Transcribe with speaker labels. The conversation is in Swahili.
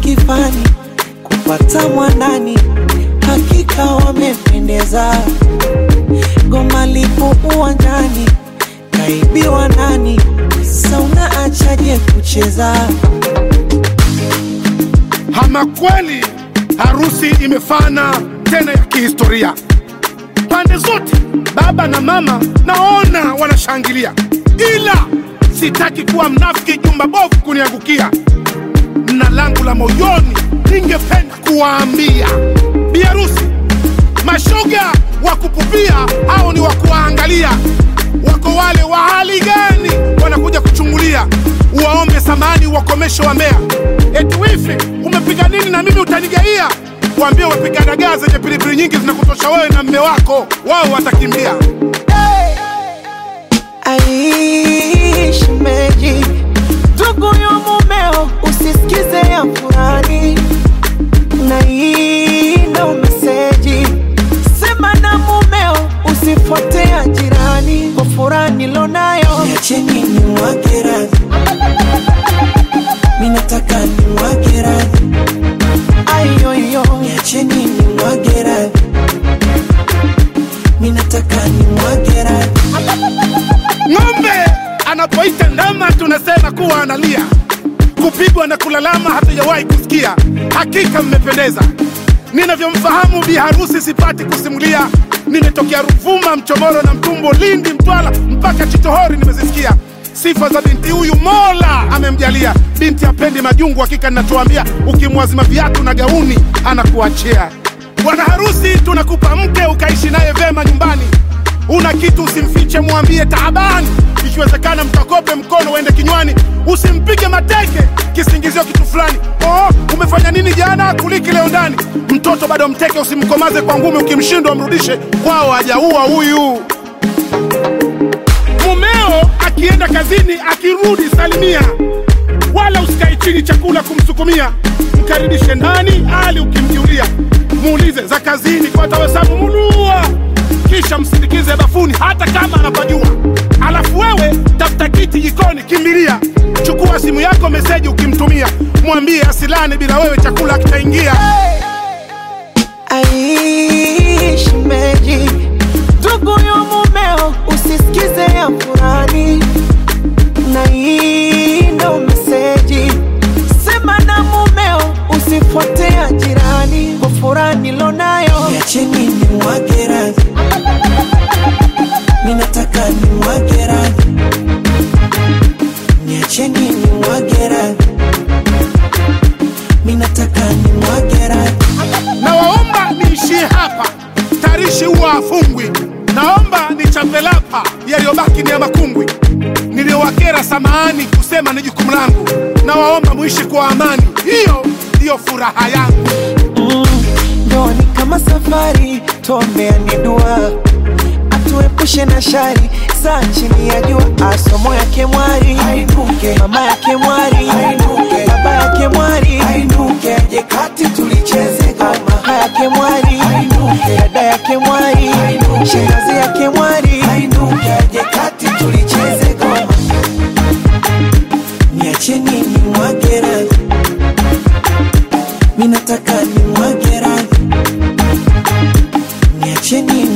Speaker 1: kifani kupata mwanani, hakika wamependeza. Goma lipo uwanjani, kaibiwa nani? Sauna achaje kucheza?
Speaker 2: Hama kweli harusi imefana tena ya kihistoria. Pande zote baba na mama naona wanashangilia, ila sitaki kuwa mnafiki jumba bovu kuniangukia. Na langu la moyoni ningependa kuwaambia biharusi, mashoga wa kupupia hao ni wa kuangalia. Wako wale wa hali gani wanakuja kuchungulia, uwaombe samani wakomesho wa mbea. Eti wifi umepiga nini na mimi utanigaia? Waambie wapiga dagaa zenye pilipili nyingi zinakutosha wewe na mme wako, wao watakimbia.
Speaker 1: Aishi meji ndugu yo mumeo, usisikize ya furani na ina umeseji. Sema na mumeo usifuatea jirani, kwa furani lonayo niacheni ni mwagerani, minataka ni mwagerani. Ayoyo niacheni ni mwagerani, minataka ni mwagerani.
Speaker 2: Ng'ombe anapoita ndama tunasema kuwa analia, kupigwa na kulalama hatujawahi kusikia. Hakika mmependeza. Ninavyomfahamu biharusi sipati kusimulia. Nimetokea Ruvuma, Mchomoro na Mtumbo, Lindi, Mtwala mpaka Chitohori nimezisikia. Sifa za binti huyu Mola amemjalia. Binti hapendi majungu, hakika ninatuambia. Ukimwazima viatu na gauni anakuachia. Bwana harusi tunakupa mke ukaishi naye vema nyumbani. Una kitu usimfiche, muambie taabani. Ikiwezekana mkakope mkono uende kinywani. Usimpige mateke kisingizio kitu fulani. Umefanya nini jana kuliki leo ndani? Mtoto bado mteke, usimkomaze kwa ngumi. Ukimshindwa mrudishe kwao, hajaua huyu. Mumeo akienda kazini akirudi salimia, wala usikae chini chakula kumsukumia. Mkaribishe ndani ali ukimjiulia, muulize za kazini kwa tabasamu mulua. Kisha msindikize bafuni hata kama anapajua. Alafu wewe tafuta kiti jikoni kimbilia. Chukua simu yako meseji ukimtumia, mwambie asilane bila wewe chakula kitaingia.
Speaker 1: Aishi meji ndugu yo mumeo, usisikize ya furani na ina meseji. Sema na mumeo usifuatea jirani, kwa furani lonayo niacheni ni mwagerani, minataka ni mwagerani. Niacheni ni mwagerani, minataka ni mwagerani.
Speaker 2: Na waomba niishie hapa, tarishi huwa afungwi. Naomba nichapelapa, yaliyobaki ni ya makungwi. Niliowakera samahani, kusema ni jukumu langu. Na waomba muishi kwa amani, hiyo ndiyo furaha yangu.
Speaker 1: Ndoni kama safari, tuombea ni dua, atuepushe na shari za chini ya jua. Asomo yake mwari ainuke, mama yake mwari ainuke, baba yake mwari ainuke, aje kati tulicheze ngoma. Haya yake mwari ainuke, dada yake mwari ainuke, shangazi yake mwari ainuke, aje kati tulicheze ngoma. Niacheni ni mwagerani, minataka ni mwagerani. Niacheni